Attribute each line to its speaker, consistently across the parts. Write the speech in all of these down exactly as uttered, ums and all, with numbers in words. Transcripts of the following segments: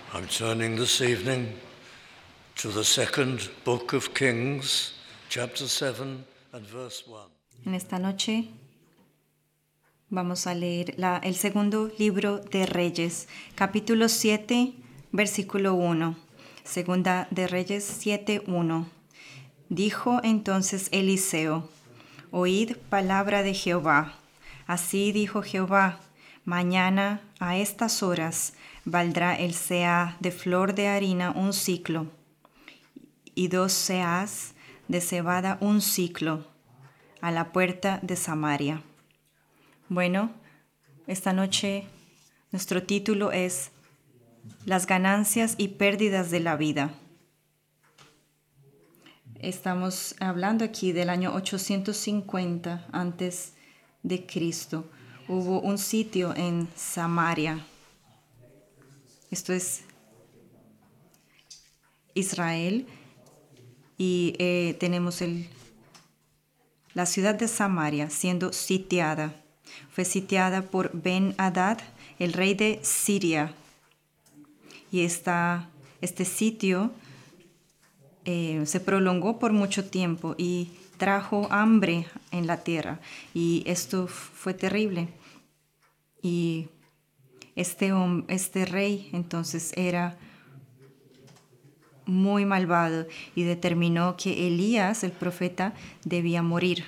Speaker 1: I'm turning this evening to the second book of Kings, chapter seven and verse one.
Speaker 2: En esta noche vamos a leer la, el segundo libro de Reyes, capítulo siete, versículo uno. Segunda de Reyes siete, uno. Dijo entonces Eliseo: Oíd palabra de Jehová. Así dijo Jehová: Mañana a estas horas valdrá el seah de flor de harina un siclo, y dos seahs de cebada un siclo, a la puerta de Samaria. Bueno, esta noche nuestro título es Las ganancias y pérdidas de la vida. Estamos hablando aquí del año ochocientos cincuenta antes de Cristo. Hubo un sitio en Samaria. Esto es Israel. Y eh, tenemos el, la ciudad de Samaria siendo sitiada. Fue sitiada por Ben-Hadad, el rey de Siria. Y esta, este sitio eh, se prolongó por mucho tiempo y trajo hambre en la tierra. Y esto fue terrible. Y este, este rey entonces era muy malvado y determinó que Elías, el profeta, debía morir.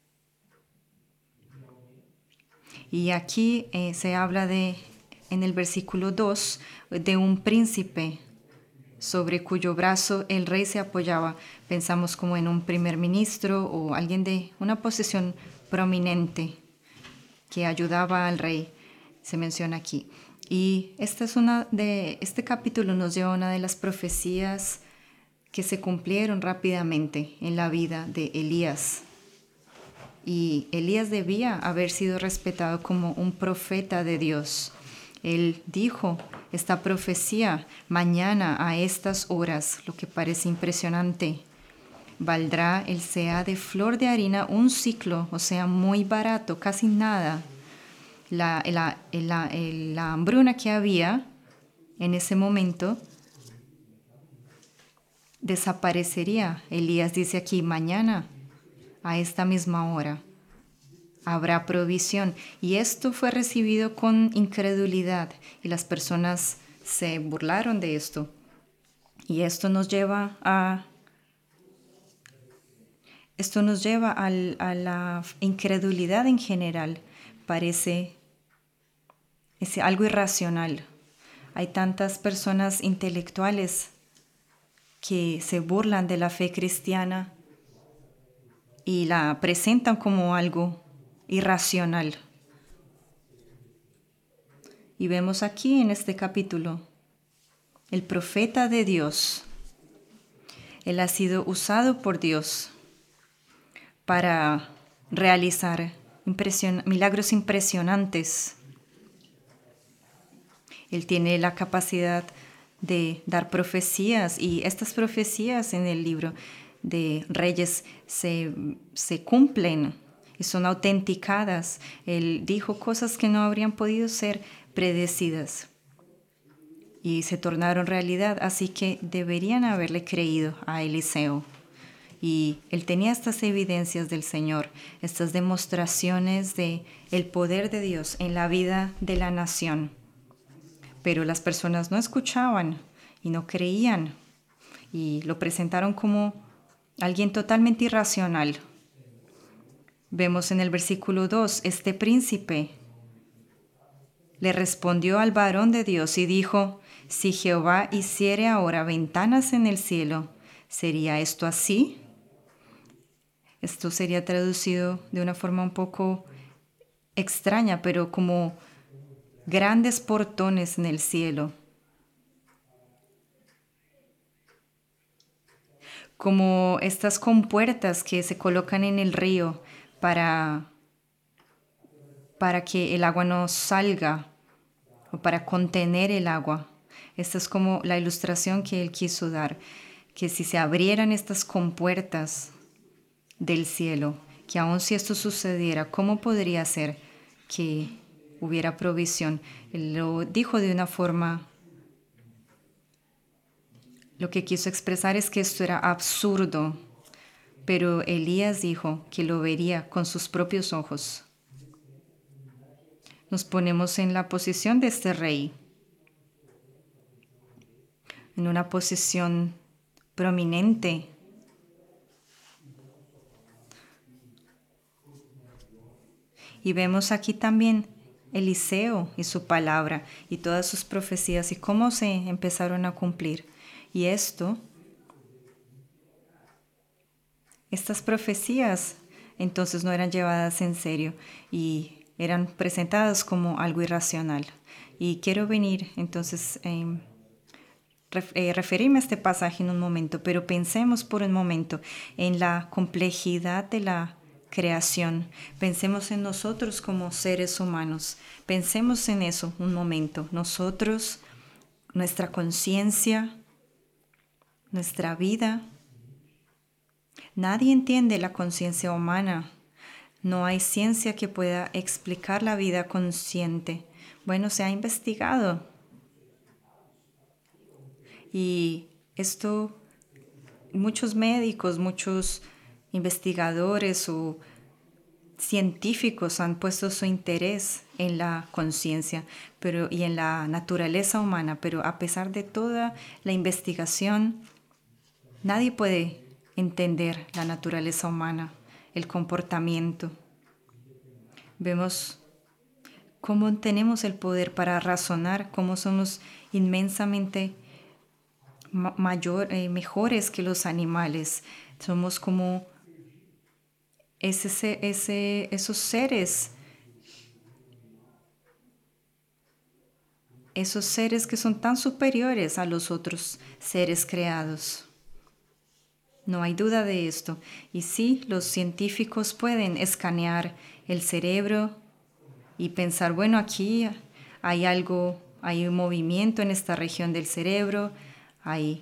Speaker 2: Y aquí eh, se habla de, en el versículo dos, de un príncipe sobre cuyo brazo el rey se apoyaba. Pensamos como en un primer ministro o alguien de una posición prominente que ayudaba al rey, se menciona aquí. Y esta es una de, este capítulo nos lleva a una de las profecías que se cumplieron rápidamente en la vida de Elías. Y Elías debía haber sido respetado como un profeta de Dios. Él dijo esta profecía: mañana a estas horas, lo que parece impresionante, valdrá el seah de flor de harina un siclo, o sea, muy barato, casi nada. La, la, la, la hambruna que había en ese momento desaparecería. Elías dice aquí: mañana a esta misma hora habrá provisión. Y esto fue recibido con incredulidad y las personas se burlaron de esto. Y esto nos lleva a esto nos lleva al, a la incredulidad en general. Parece es algo irracional. Hay tantas personas intelectuales que se burlan de la fe cristiana y la presentan como algo irracional. Y vemos aquí en este capítulo, el profeta de Dios, él ha sido usado por Dios para realizar impresion- milagros impresionantes. Él tiene la capacidad de dar profecías, y estas profecías en el libro de Reyes se, se cumplen y son autenticadas. Él dijo cosas que no habrían podido ser predecidas y se tornaron realidad, así que deberían haberle creído a Eliseo. Y él tenía estas evidencias del Señor, estas demostraciones de el poder de Dios en la vida de la nación. Pero las personas no escuchaban y no creían y lo presentaron como alguien totalmente irracional. Vemos en el versículo dos, este príncipe le respondió al varón de Dios y dijo: si Jehová hiciere ahora ventanas en el cielo, ¿sería esto así? Esto sería traducido de una forma un poco extraña, pero como grandes portones en el cielo. Como estas compuertas que se colocan en el río para, para que el agua no salga o para contener el agua. Esta es como la ilustración que él quiso dar, que si se abrieran estas compuertas del cielo, que aun si esto sucediera, ¿cómo podría ser que hubiera provisión? Él lo dijo de una forma Lo que quiso expresar es que esto era absurdo, pero Elías dijo que lo vería con sus propios ojos. Nos ponemos en la posición de este rey, en una posición prominente. Y vemos aquí también Eliseo y su palabra y todas sus profecías y cómo se empezaron a cumplir. Y esto, estas profecías entonces no eran llevadas en serio y eran presentadas como algo irracional. Y quiero venir entonces a eh, eh, referirme a este pasaje en un momento, pero pensemos por un momento en la complejidad de la creación. Pensemos en nosotros como seres humanos. Pensemos en eso un momento. Nosotros, nuestra conciencia, nuestra vida. Nadie entiende la conciencia humana. No hay ciencia que pueda explicar la vida consciente. Bueno, se ha investigado. Y esto, muchos médicos, muchos investigadores o científicos han puesto su interés en la conciencia pero, y en la naturaleza humana, pero a pesar de toda la investigación, nadie puede entender la naturaleza humana, el comportamiento. Vemos cómo tenemos el poder para razonar, cómo somos inmensamente mayor, eh, mejores que los animales. Somos como ese, ese, esos seres, esos seres que son tan superiores a los otros seres creados. No hay duda de esto. Y sí, los científicos pueden escanear el cerebro y pensar, bueno, aquí hay algo, hay un movimiento en esta región del cerebro, hay,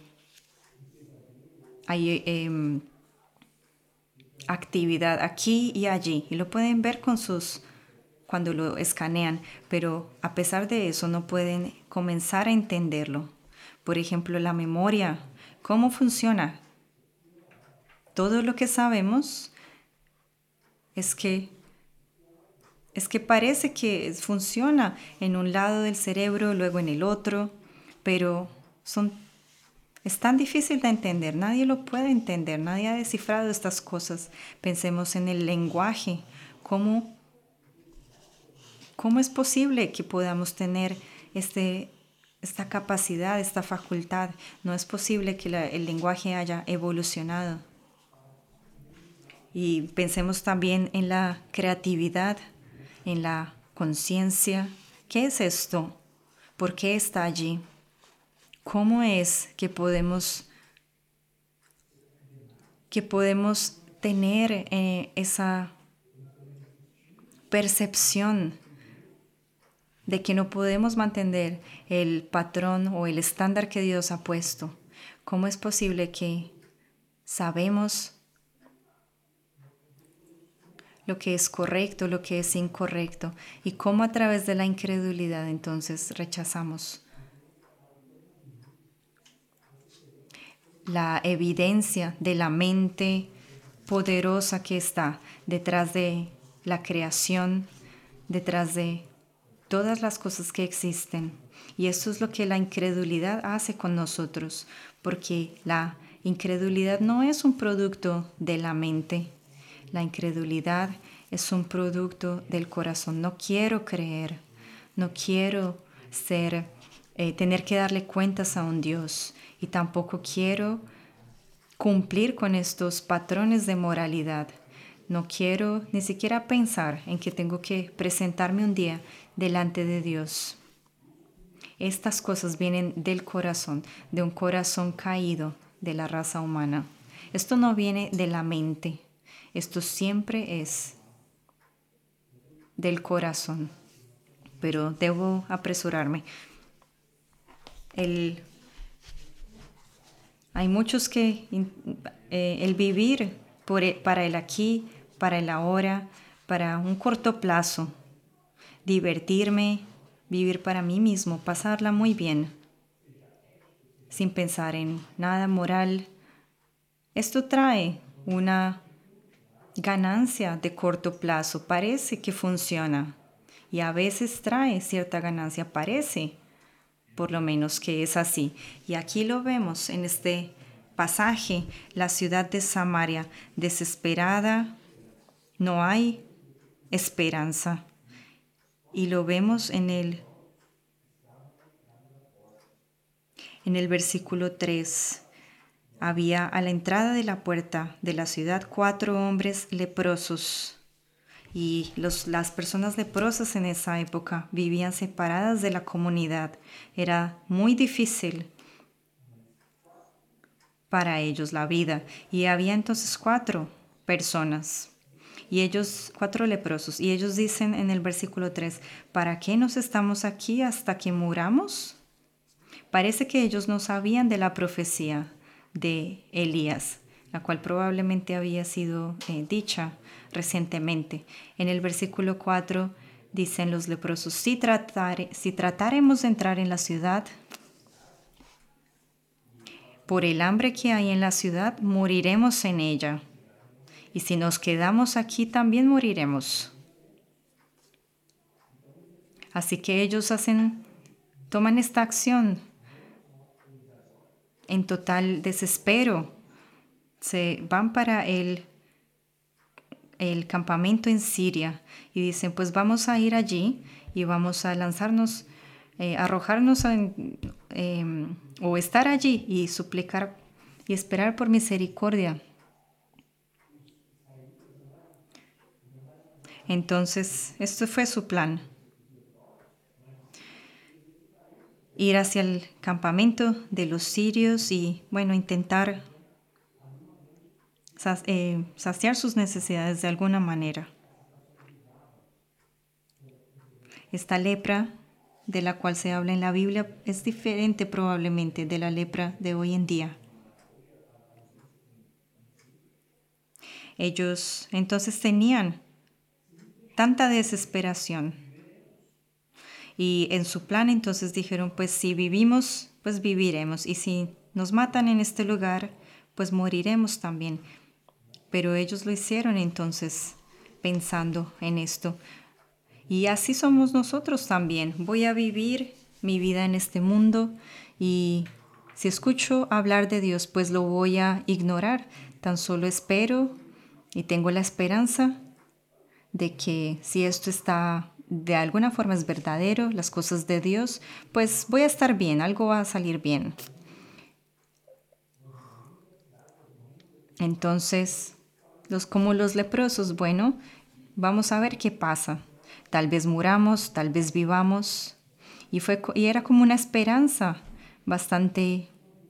Speaker 2: hay eh, actividad aquí y allí, y lo pueden ver con sus, cuando lo escanean, pero a pesar de eso no pueden comenzar a entenderlo. Por ejemplo, la memoria, ¿cómo funciona? Todo lo que sabemos es que es que parece que funciona en un lado del cerebro, luego en el otro, pero son, es tan difícil de entender, nadie lo puede entender, nadie ha descifrado estas cosas. Pensemos en el lenguaje, cómo, cómo es posible que podamos tener este, esta capacidad, esta facultad. No es posible que la, el lenguaje haya evolucionado. Y pensemos también en la creatividad, en la conciencia. ¿Qué es esto? ¿Por qué está allí? ¿Cómo es que podemos, que podemos tener eh, esa percepción de que no podemos mantener el patrón o el estándar que Dios ha puesto? ¿Cómo es posible que sabemos lo que es correcto, lo que es incorrecto, y cómo a través de la incredulidad entonces rechazamos la evidencia de la mente poderosa que está detrás de la creación, detrás de todas las cosas que existen? Y eso es lo que la incredulidad hace con nosotros, porque la incredulidad no es un producto de la mente. La incredulidad es un producto del corazón. No quiero creer, no quiero ser, eh, tener que darle cuentas a un Dios, y tampoco quiero cumplir con estos patrones de moralidad. No quiero ni siquiera pensar en que tengo que presentarme un día delante de Dios. Estas cosas vienen del corazón, de un corazón caído de la raza humana. Esto no viene de la mente. Esto siempre es del corazón, pero debo apresurarme. El, hay muchos que eh, el vivir por el, para el aquí, para el ahora, para un corto plazo, divertirme, vivir para mí mismo, pasarla muy bien, sin pensar en nada moral. Esto trae una ganancia de corto plazo, parece que funciona y a veces trae cierta ganancia, parece por lo menos que es así. Y aquí lo vemos en este pasaje, la ciudad de Samaria, desesperada, no hay esperanza. Y lo vemos en el, en el versículo tres. Había a la entrada de la puerta de la ciudad cuatro hombres leprosos. Y los, las personas leprosas en esa época vivían separadas de la comunidad. Era muy difícil para ellos la vida. Y había entonces cuatro personas, y ellos, cuatro leprosos, y ellos dicen en el versículo tres, ¿para qué nos estamos aquí hasta que muramos? Parece que ellos no sabían de la profecía de Elías, la cual probablemente había sido eh, dicha recientemente. En el versículo cuatro dicen los leprosos, si, tratare, si tratáremos de entrar en la ciudad, por el hambre que hay en la ciudad, moriremos en ella. Y si nos quedamos aquí, también moriremos. Así que ellos hacen, toman esta acción en total desespero. Se van para el, el campamento en Siria y dicen, pues vamos a ir allí y vamos a lanzarnos, eh, arrojarnos en, eh, o estar allí y suplicar y esperar por misericordia. Entonces, esto fue su plan. Ir hacia el campamento de los sirios y, bueno, intentar saciar sus necesidades de alguna manera. Esta lepra de la cual se habla en la Biblia es diferente probablemente de la lepra de hoy en día. Ellos entonces tenían tanta desesperación y en su plan entonces dijeron, pues si vivimos, pues viviremos, y si nos matan en este lugar, pues moriremos también. Pero ellos lo hicieron entonces pensando en esto. Y así somos nosotros también. Voy a vivir mi vida en este mundo y si escucho hablar de Dios, pues lo voy a ignorar. Tan solo espero y tengo la esperanza de que si esto está de alguna forma es verdadero, las cosas de Dios, pues voy a estar bien, algo va a salir bien. Entonces, los, como los leprosos, bueno, vamos a ver qué pasa. Tal vez muramos, tal vez vivamos. Y, fue, y era como una esperanza bastante,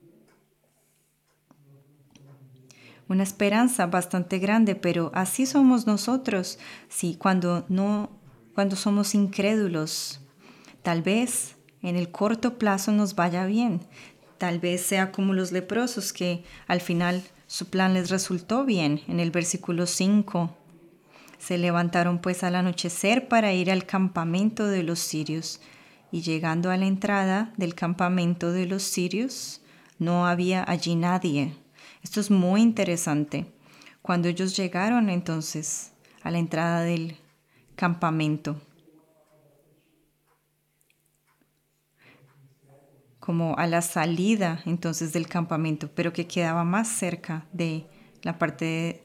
Speaker 2: una esperanza bastante grande, pero así somos nosotros. Sí, cuando, no, cuando somos incrédulos, tal vez en el corto plazo nos vaya bien. Tal vez sea como los leprosos que al final su plan les resultó bien. En el versículo cinco, se levantaron pues al anochecer para ir al campamento de los sirios. Y llegando a la entrada del campamento de los sirios, no había allí nadie. Esto es muy interesante. Cuando ellos llegaron entonces a la entrada del campamento, como a la salida entonces del campamento, pero que quedaba más cerca de la parte de...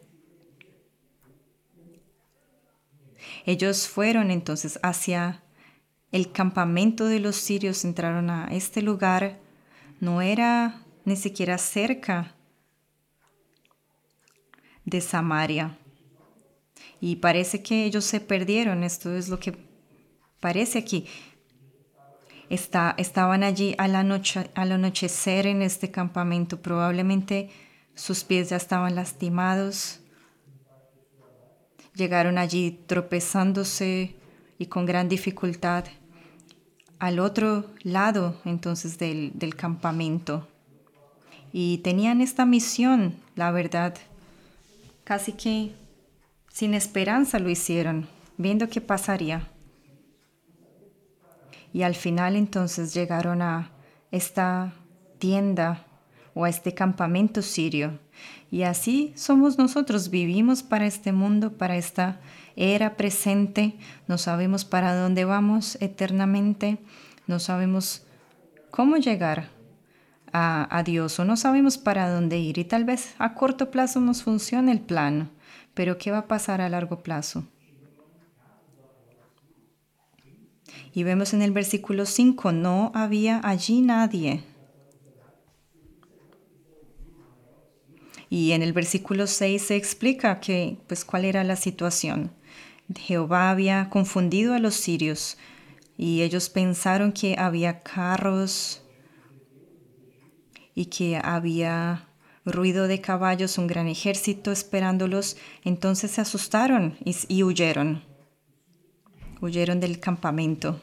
Speaker 2: Ellos fueron entonces hacia el campamento de los sirios, entraron a este lugar, no era ni siquiera cerca de Samaria. Y parece que ellos se perdieron, esto es lo que parece aquí. Está, estaban allí al, anoche, al anochecer en este campamento, probablemente sus pies ya estaban lastimados. Llegaron allí tropezándose y con gran dificultad al otro lado entonces del, del campamento. Y tenían esta misión, la verdad, casi que sin esperanza lo hicieron, viendo qué pasaría. Y al final entonces llegaron a esta tienda o a este campamento sirio. Y así somos nosotros, vivimos para este mundo, para esta era presente, no sabemos para dónde vamos eternamente, no sabemos cómo llegar a, a Dios o no sabemos para dónde ir. Y tal vez a corto plazo nos funcione el plan, pero ¿qué va a pasar a largo plazo? Y vemos en el versículo cinco, no había allí nadie. Y en el versículo seis se explica que, pues, cuál era la situación. Jehová había confundido a los sirios y ellos pensaron que había carros y que había ruido de caballos, un gran ejército esperándolos. Entonces se asustaron y, y huyeron. Huyeron del campamento.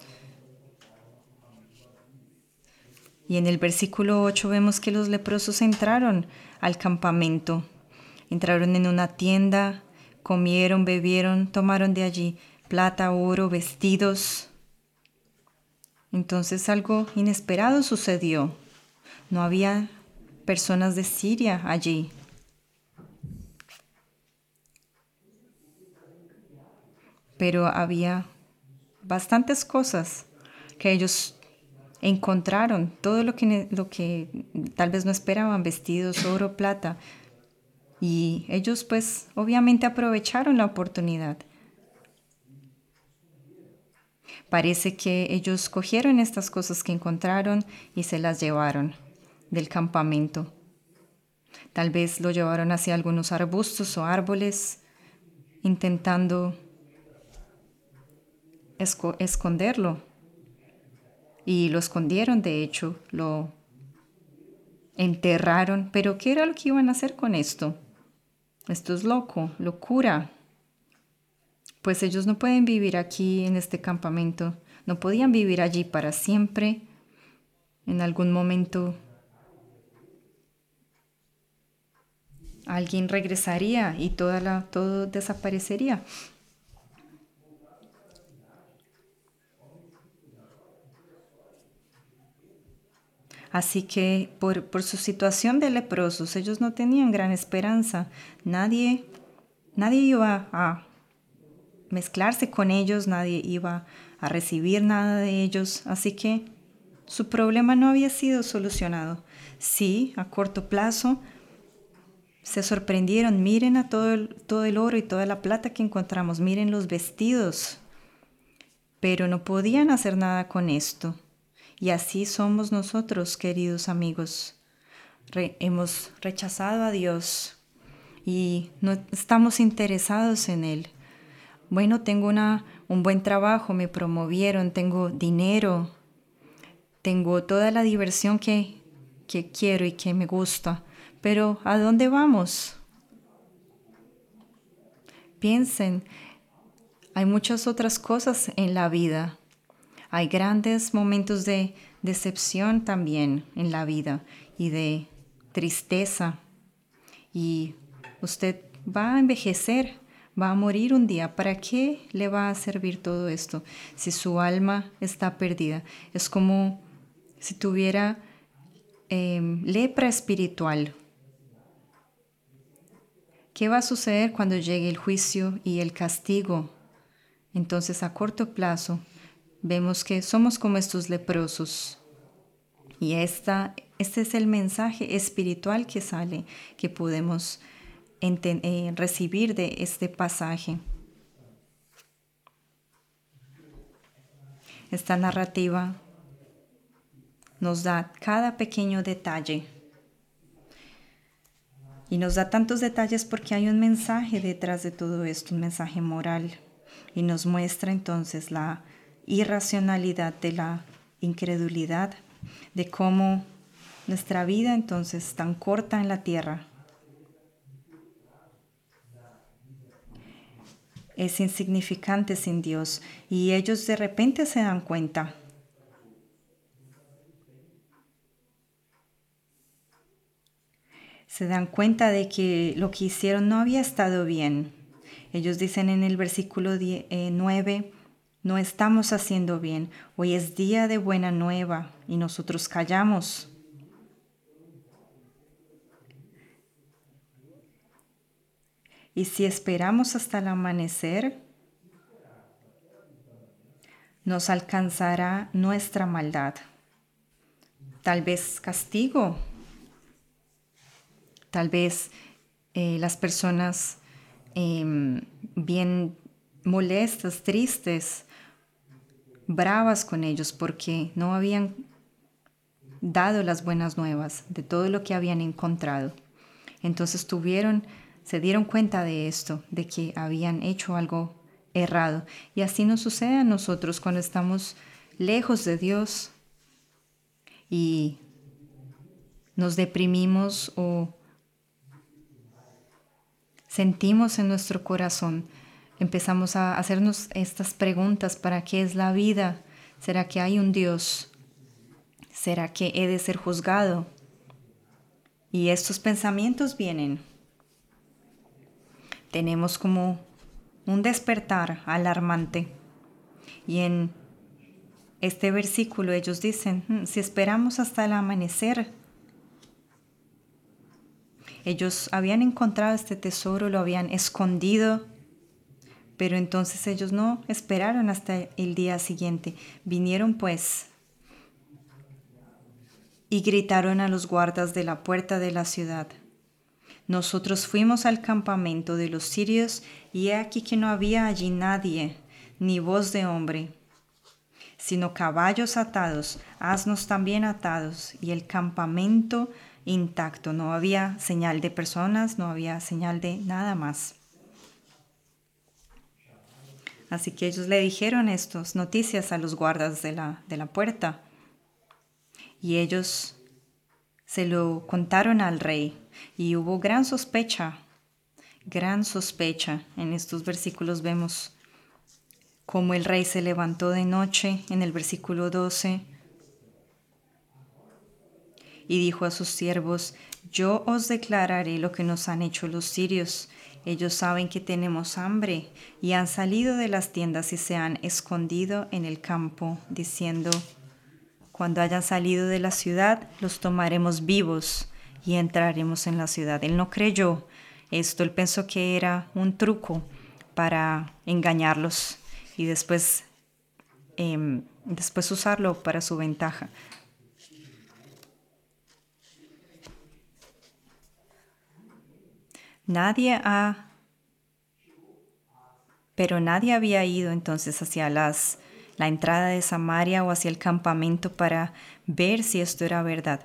Speaker 2: Y en el versículo ocho vemos que los leprosos entraron al campamento. Entraron en una tienda, comieron, bebieron, tomaron de allí plata, oro, vestidos. Entonces algo inesperado sucedió. No había personas de Siria allí. Pero había bastantes cosas que ellos encontraron, todo lo que, lo que tal vez no esperaban, vestidos, oro, plata. Y ellos pues obviamente aprovecharon la oportunidad. Parece que ellos cogieron estas cosas que encontraron y se las llevaron del campamento. Tal vez lo llevaron hacia algunos arbustos o árboles, intentando esco- esconderlo. Y lo escondieron, de hecho, lo enterraron. Pero ¿qué era lo que iban a hacer con esto? Esto es loco, locura. Pues ellos no pueden vivir aquí en este campamento. No podían vivir allí para siempre. En algún momento alguien regresaría y toda la, todo desaparecería. Así que por, por su situación de leprosos, ellos no tenían gran esperanza. Nadie, nadie iba a mezclarse con ellos, nadie iba a recibir nada de ellos. Así que su problema no había sido solucionado. Sí, a corto plazo se sorprendieron. Miren a todo el, todo el oro y toda la plata que encontramos. Miren los vestidos. Pero no podían hacer nada con esto. Y así somos nosotros, queridos amigos. Re- hemos rechazado a Dios y no estamos interesados en Él. Bueno, tengo una, un buen trabajo, me promovieron, tengo dinero, tengo toda la diversión que, que quiero y que me gusta. Pero ¿a dónde vamos? Piensen, hay muchas otras cosas en la vida. Hay grandes momentos de decepción también en la vida y de tristeza. Y usted va a envejecer, va a morir un día. ¿Para qué le va a servir todo esto si su alma está perdida? Es como si tuviera eh, lepra espiritual. ¿Qué va a suceder cuando llegue el juicio y el castigo? Entonces, a corto plazo, vemos que somos como estos leprosos. Y esta, este es el mensaje espiritual que sale, que podemos enten- eh, recibir de este pasaje. Esta narrativa nos da cada pequeño detalle. Y nos da tantos detalles porque hay un mensaje detrás de todo esto, un mensaje moral. Y nos muestra entonces la irracionalidad de la incredulidad, de cómo nuestra vida entonces tan corta en la tierra es insignificante sin Dios. Y ellos de repente se dan cuenta. Se dan cuenta de que lo que hicieron no había estado bien. Ellos dicen en el versículo nueve, no estamos haciendo bien. Hoy es día de buena nueva y nosotros callamos. Y si esperamos hasta el amanecer, nos alcanzará nuestra maldad. Tal vez castigo. Tal vez eh, las personas eh, bien molestas, tristes, bravas con ellos porque no habían dado las buenas nuevas de todo lo que habían encontrado. Entonces tuvieron, se dieron cuenta de esto, de que habían hecho algo errado. Y así nos sucede a nosotros cuando estamos lejos de Dios y nos deprimimos o sentimos en nuestro corazón, empezamos a hacernos estas preguntas: ¿para qué es la vida? ¿Será que hay un Dios? ¿Será que he de ser juzgado? Y estos pensamientos vienen. Tenemos como un despertar alarmante. Y en este versículo ellos dicen, "Hmm, si esperamos hasta el amanecer". Ellos habían encontrado este tesoro, lo habían escondido, pero entonces ellos no esperaron hasta el día siguiente. Vinieron pues y gritaron a los guardas de la puerta de la ciudad: nosotros fuimos al campamento de los sirios y he aquí que no había allí nadie, ni voz de hombre, sino caballos atados, asnos también atados, y el campamento intacto. No había señal de personas, no había señal de nada más. Así que ellos le dijeron estas noticias a los guardas de la, de la puerta. Y ellos se lo contaron al rey. Y hubo gran sospecha, gran sospecha. En estos versículos vemos cómo el rey se levantó de noche, en el versículo doce. Y dijo a sus siervos: yo os declararé lo que nos han hecho los sirios. Ellos saben que tenemos hambre y han salido de las tiendas y se han escondido en el campo, diciendo: cuando hayan salido de la ciudad, los tomaremos vivos y entraremos en la ciudad. Él no creyó esto, él pensó que era un truco para engañarlos y después, eh, después usarlo para su ventaja. Nadie ha, pero nadie había ido entonces hacia las, la entrada de Samaria o hacia el campamento para ver si esto era verdad.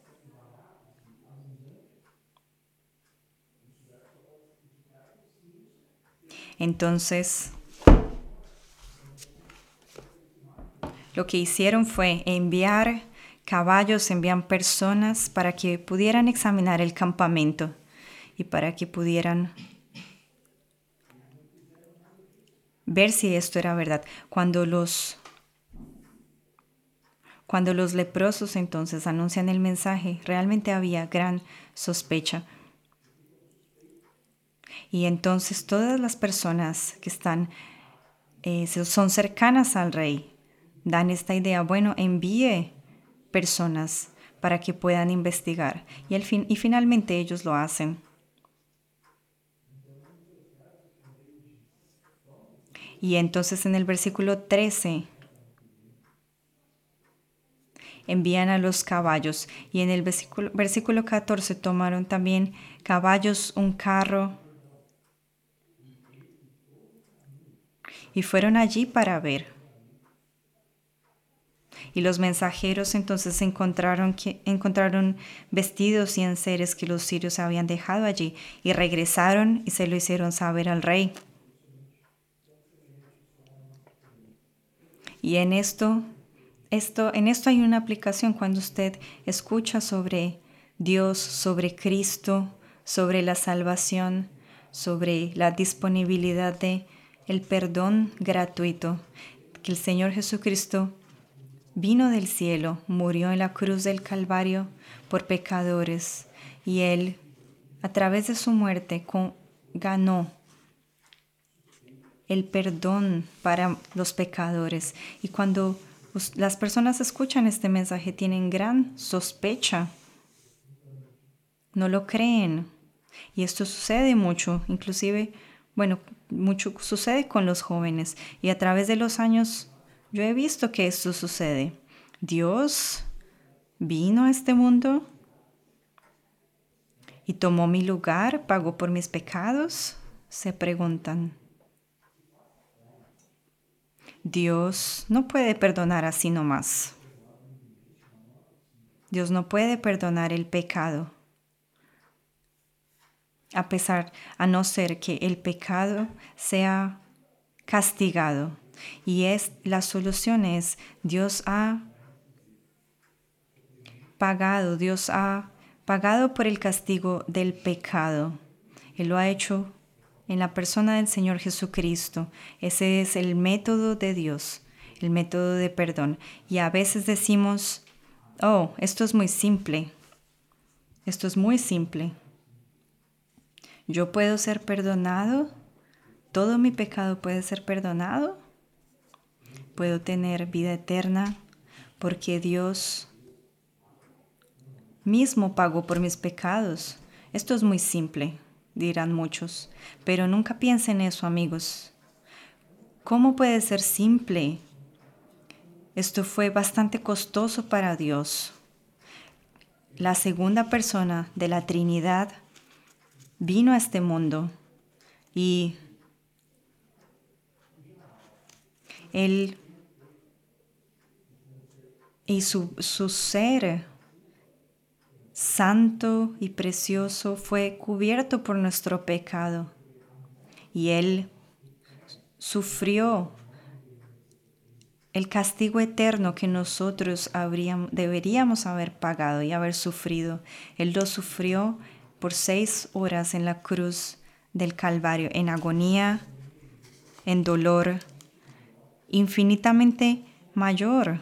Speaker 2: Entonces, lo que hicieron fue enviar caballos, enviar personas para que pudieran examinar el campamento y para que pudieran ver si esto era verdad. Cuando los, cuando los leprosos entonces anuncian el mensaje, realmente había gran sospecha. Y entonces todas las personas que están, eh, son cercanas al rey, dan esta idea: bueno, envíe personas para que puedan investigar. Y, al fin, y finalmente ellos lo hacen. Y entonces en el versículo trece envían a los caballos. Y en el versículo, versículo catorce tomaron también caballos, un carro. Y fueron allí para ver. Y los mensajeros entonces encontraron, que, encontraron vestidos y enseres que los sirios habían dejado allí. Y regresaron y se lo hicieron saber al rey. Y en esto, esto, en esto hay una aplicación cuando usted escucha sobre Dios, sobre Cristo, sobre la salvación, sobre la disponibilidad de el perdón gratuito, que el Señor Jesucristo vino del cielo, murió en la cruz del Calvario por pecadores y Él, a través de su muerte, con, ganó el perdón para los pecadores. Y cuando las personas escuchan este mensaje, tienen gran sospecha. No lo creen. Y esto sucede mucho, inclusive, bueno, mucho sucede con los jóvenes. Y a través de los años yo he visto que esto sucede. Dios vino a este mundo y tomó mi lugar, pagó por mis pecados, se preguntan. Dios no puede perdonar así nomás. Dios no puede perdonar el pecado, a pesar, a no ser que el pecado sea castigado. Y es, la solución es, Dios ha pagado, Dios ha pagado por el castigo del pecado. Él lo ha hecho en la persona del Señor Jesucristo. Ese es el método de Dios, el método de perdón. Y a veces decimos, oh, esto es muy simple. Esto es muy simple. Yo puedo ser perdonado. Todo mi pecado puede ser perdonado. Puedo tener vida eterna porque Dios mismo pagó por mis pecados. Esto es muy simple, dirán muchos, pero nunca piensen eso, amigos. ¿Cómo puede ser simple? Esto fue bastante costoso para Dios. La segunda persona de la Trinidad vino a este mundo y Él y su, su ser santo y precioso fue cubierto por nuestro pecado. Y Él sufrió el castigo eterno que nosotros habríamos, deberíamos haber pagado y haber sufrido. Él lo sufrió por seis horas en la cruz del Calvario, en agonía, en dolor, infinitamente mayor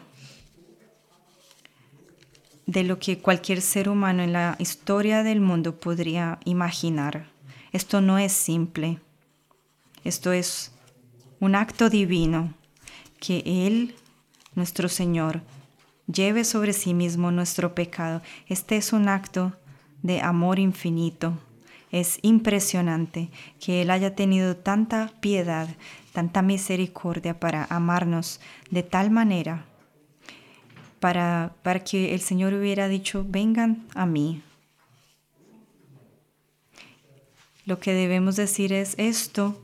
Speaker 2: de lo que cualquier ser humano en la historia del mundo podría imaginar. Esto no es simple. Esto es un acto divino que Él, nuestro Señor, lleve sobre sí mismo nuestro pecado. Este es un acto de amor infinito. Es impresionante que Él haya tenido tanta piedad, tanta misericordia para amarnos de tal manera Para, para que el Señor hubiera dicho, vengan a mí. Lo que debemos decir es esto,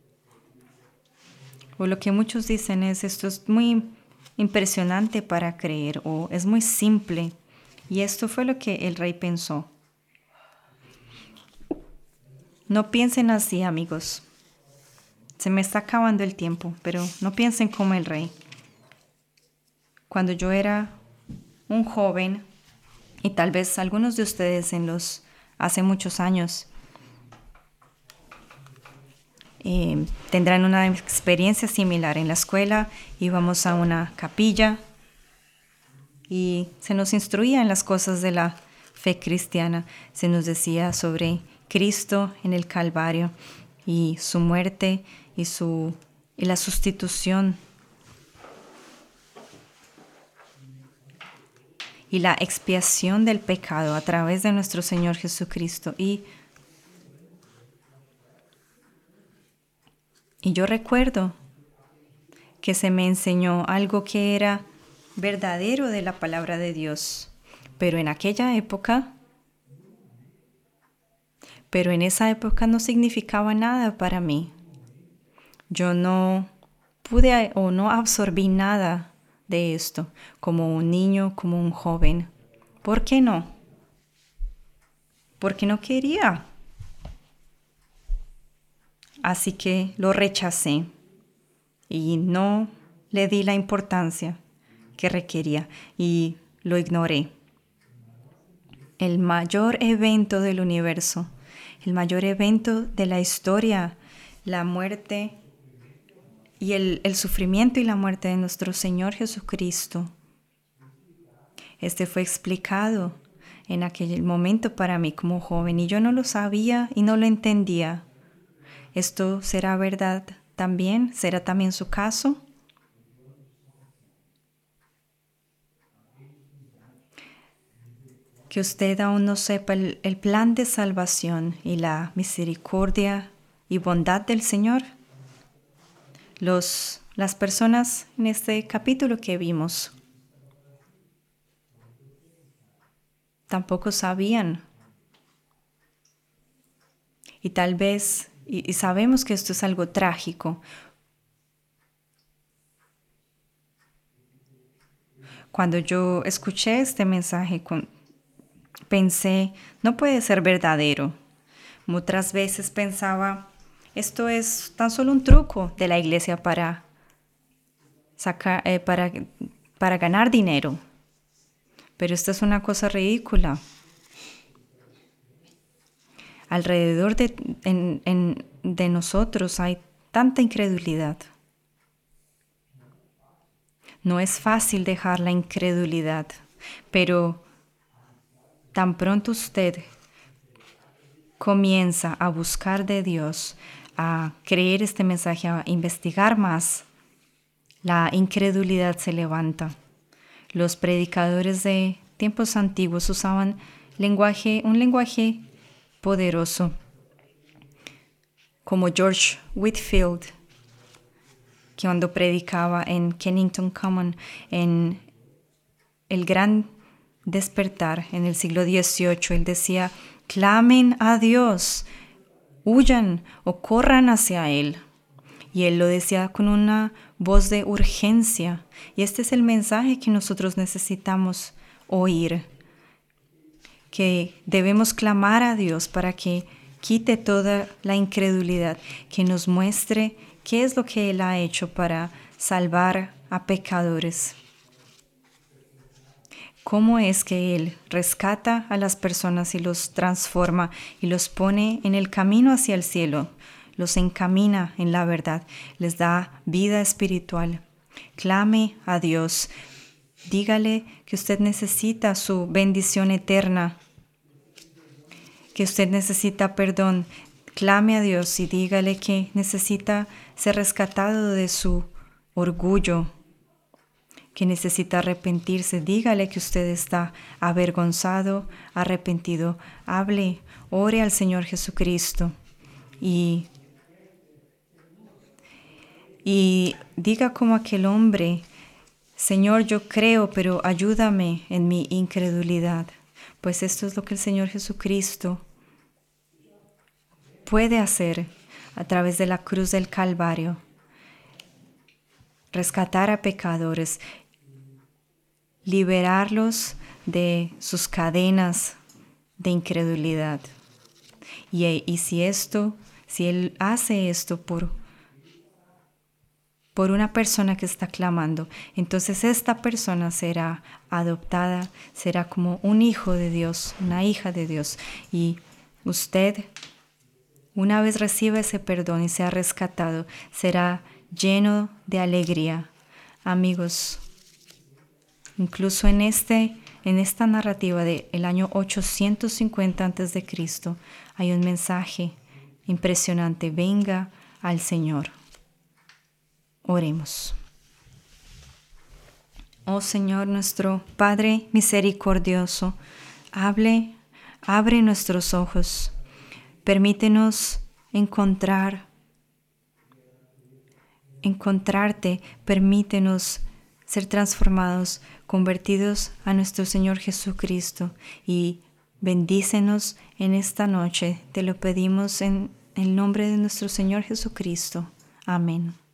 Speaker 2: o lo que muchos dicen es, esto es muy impresionante para creer, o es muy simple. Y esto fue lo que el rey pensó. No piensen así, amigos. Se me está acabando el tiempo, pero no piensen como el rey. Cuando yo era un joven, y tal vez algunos de ustedes en los hace muchos años eh, tendrán una experiencia similar. En la escuela íbamos a una capilla y se nos instruía en las cosas de la fe cristiana. Se nos decía sobre Cristo en el Calvario y su muerte y, su, y la sustitución y la expiación del pecado a través de nuestro Señor Jesucristo. Y, y yo recuerdo que se me enseñó algo que era verdadero de la palabra de Dios, pero en aquella época, pero en esa época no significaba nada para mí. Yo no pude o no absorbí nada de esto, como un niño, como un joven. ¿Por qué no? Porque no quería. Así que lo rechacé y no le di la importancia que requería y lo ignoré. El mayor evento del universo, el mayor evento de la historia, la muerte y el, el sufrimiento y la muerte de nuestro Señor Jesucristo. Este fue explicado en aquel momento para mí como joven y yo no lo sabía y no lo entendía. ¿Esto será verdad también? ¿Será también su caso? que usted aún no sepa el, el plan de salvación y la misericordia y bondad del Señor. Los, las personas en este capítulo que vimos tampoco sabían. Y tal vez, y, y sabemos que esto es algo trágico. Cuando yo escuché este mensaje, con, pensé, no puede ser verdadero. Muchas veces pensaba, esto es tan solo un truco de la iglesia para, sacar, eh, para, para ganar dinero. Pero esto es una cosa ridícula. Alrededor de, en, en, de nosotros hay tanta incredulidad. No es fácil dejar la incredulidad, pero tan pronto usted comienza a buscar de Dios, a creer este mensaje, a investigar más, la incredulidad se levanta. Los predicadores de tiempos antiguos usaban lenguaje, un lenguaje poderoso, como George Whitefield, que cuando predicaba en Kennington Common, en el gran despertar en el siglo dieciocho, él decía, clamen a Dios, huyan o corran hacia Él. Y él lo decía con una voz de urgencia. Y este es el mensaje que nosotros necesitamos oír, que debemos clamar a Dios para que quite toda la incredulidad, que nos muestre qué es lo que Él ha hecho para salvar a pecadores. Cómo es que Él rescata a las personas y los transforma y los pone en el camino hacia el cielo, los encamina en la verdad, les da vida espiritual. Clame a Dios, dígale que usted necesita su bendición eterna, que usted necesita perdón. Clame a Dios y dígale que necesita ser rescatado de su orgullo, que necesita arrepentirse. Dígale que usted está avergonzado, arrepentido. Hable, ore al Señor Jesucristo y, y diga como aquel hombre, Señor, yo creo, pero ayúdame en mi incredulidad. Pues esto es lo que el Señor Jesucristo puede hacer a través de la cruz del Calvario. Rescatar a pecadores, liberarlos de sus cadenas de incredulidad. Y, y si esto, si Él hace esto por, por una persona que está clamando, entonces esta persona será adoptada, será como un hijo de Dios, una hija de Dios. Y usted, una vez reciba ese perdón y sea rescatado, será lleno de alegría. Amigos, incluso en, este, en esta narrativa del año ochocientos cincuenta antes de Cristo hay un mensaje impresionante. Venga al Señor. Oremos. Oh Señor, nuestro Padre misericordioso, hable, abre nuestros ojos. Permítenos encontrar encontrarte, permítenos ser transformados, convertidos a nuestro Señor Jesucristo y bendícenos en esta noche. Te lo pedimos en el nombre de nuestro Señor Jesucristo. Amén.